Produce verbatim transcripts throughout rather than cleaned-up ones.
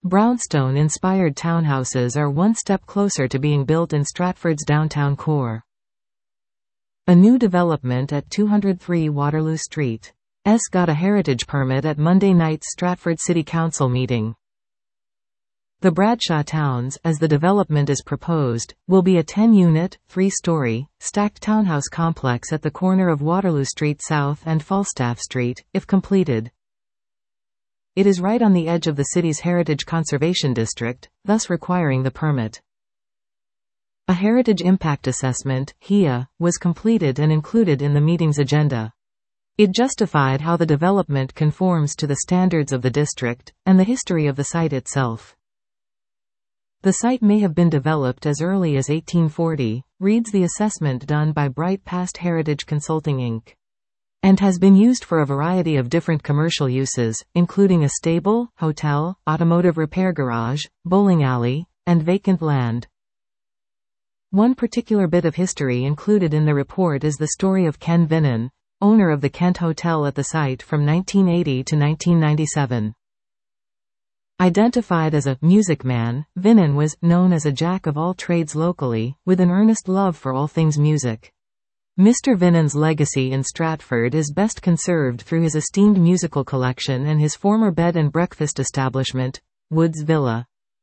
Brownstone-inspired townhouses are one step closer to being built in Stratford's downtown core. A new development at two oh three Waterloo Street. S got a heritage permit at Monday night's Stratford City Council meeting. The Bradshaw Towns, as the development is proposed, will be a ten-unit, three-story, stacked townhouse complex at the corner of Waterloo Street South and Falstaff Street, if completed. It is right on the edge of the city's Heritage Conservation District, thus requiring the permit. A Heritage Impact Assessment (H I A) was completed and included in the meeting's agenda. It justified how the development conforms to the standards of the district, and the history of the site itself. The site may have been developed as early as eighteen forty, reads the assessment done by Bright Past Heritage Consulting Incorporated, and has been used for a variety of different commercial uses, including a stable, hotel, automotive repair garage, bowling alley, and vacant land. One particular bit of history included in the report is the story of Ken Vinnan, owner of the Kent Hotel at the site from nineteen eighty to nineteen ninety-seven. Identified as a music man, Vinnan was known as a jack of all trades locally, with an earnest love for all things music. Mister Vinnan's legacy in Stratford is best conserved through his esteemed musical collection and his former bed and breakfast establishment, Woods Villa.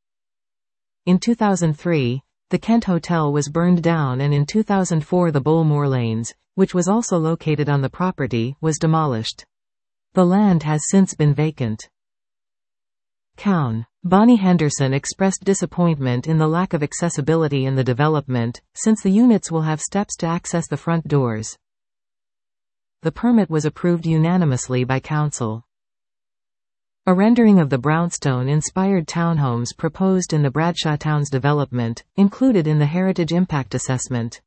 In two thousand three, the Kent Hotel was burned down, and in two thousand four the Bowlemore Lanes, which was also located on the property, was demolished. The land has since been vacant. Cown. Bonnie Henderson expressed disappointment in the lack of accessibility in the development, since the units will have steps to access the front doors. The permit was approved unanimously by council. A rendering of the brownstone-inspired townhomes proposed in the Bradshaw Towns development, included in the Heritage Impact Assessment.